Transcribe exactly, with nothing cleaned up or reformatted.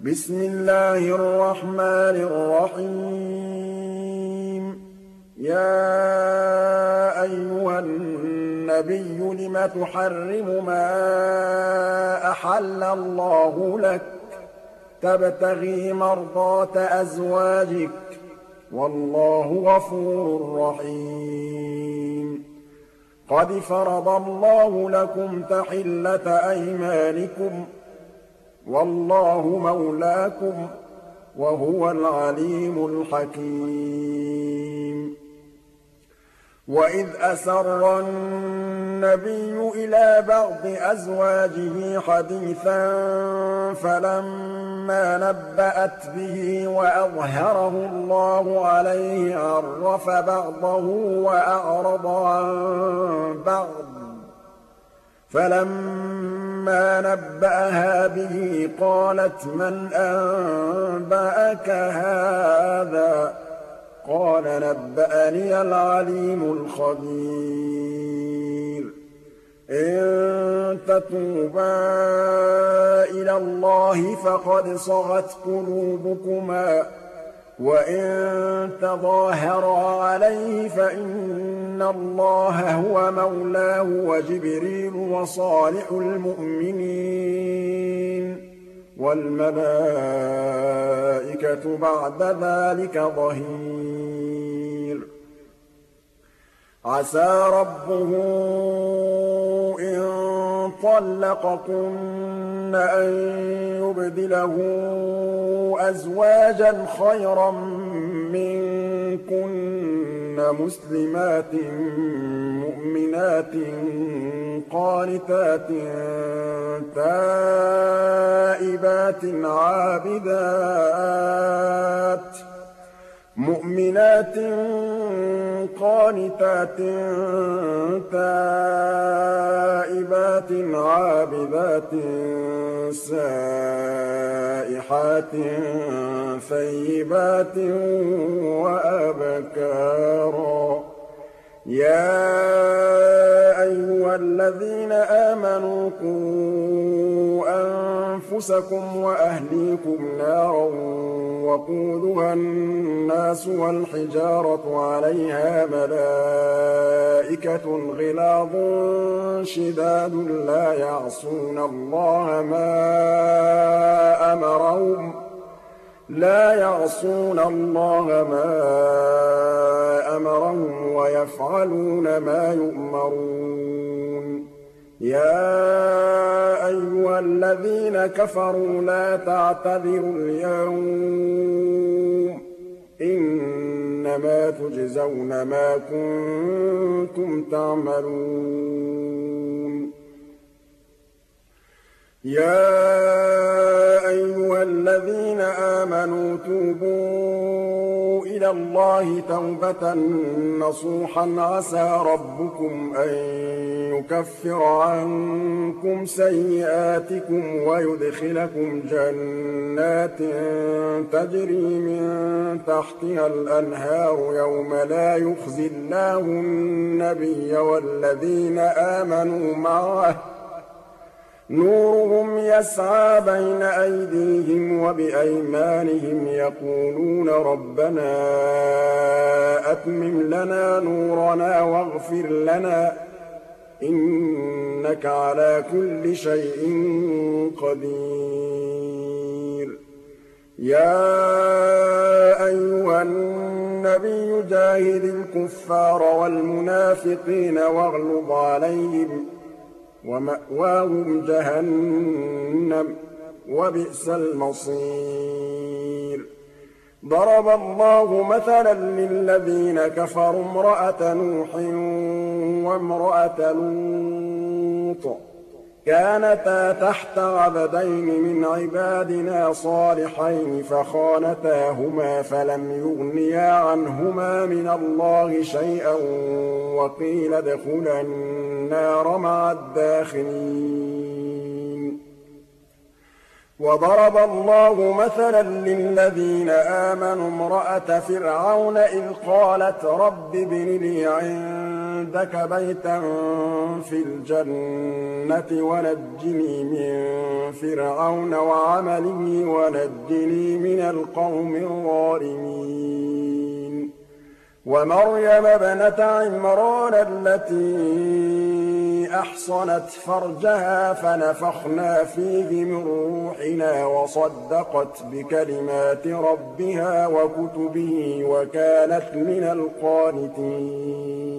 بسم الله الرحمن الرحيم يا أيها النبي لم تحرم ما أحل الله لك تبتغي مرضات أزواجك والله غفور رحيم قد فرض الله لكم تحلة أيمانكم والله مولاكم وهو العليم الحكيم وإذ أسر النبي إلى بعض أزواجه حديثا فلما نبأت به وأظهره الله عليه عرف بعضه وأعرض عن بعض فلما نبأها به قالت من أنبأك هذا قال نبأني العليم الخبير إن تتوبا إلى الله فقد صغت قلوبكما وإن تظاهرا عليه فإن الله هو مولاه وجبريل وصالح المؤمنين والملائكة بعد ذلك ظهير عسى ربه إن طلقكن أن يبدله أزواجا خيرا منكن مسلمات مؤمنات قانتات تائبات عابدات مؤمنات قانتات تائبات عابدات سائحات ثيبات وأبكارا يا أيها الذين آمنوا قوا أنفسكم وأهليكم نارا وقودها الناس والحجارة عليها ملائكة غلاظ شداد لا يعصون الله ما أمرهم لا يعصون الله ما أمرهم ويفعلون ما يؤمرون يا أيها الذين كفروا لا تعتذروا اليوم إنما تجزون ما كنتم تعملون يا أيها الذين آمنوا توبوا إلى الله توبة نصوحا عسى ربكم أن يكفر عنكم سيئاتكم ويدخلكم جنات تجري من تحتها الأنهار يوم لا يخزي الله النبي والذين آمنوا معه نورهم يسعى بين أيديهم وبأيمانهم يقولون ربنا أتمم لنا نورنا واغفر لنا إنك على كل شيء قدير يا أيها النبي جاهد الكفار والمنافقين واغلظ عليهم ومأواهم جهنم وبئس المصير ضرب الله مثلا للذين كفروا امرأة نوح وامرأة لوط كانتا تحت عبدين من عبادنا صالحين فخانتاهما فلم يغنيا عنهما من الله شيئا وقيل ادخلا النار مع الداخلين وضرب الله مثلا للذين آمنوا امرأة فرعون إذ قالت رب ابن لي عندك بيتا في الجنة ونجني من فرعون وعمله ونجني من القوم الظالمين ومريم ابنة عمران التي أحصنت فرجها فنفخنا فيه من روحنا وصدقت بكلمات ربها وكتبه وكانت من القانتين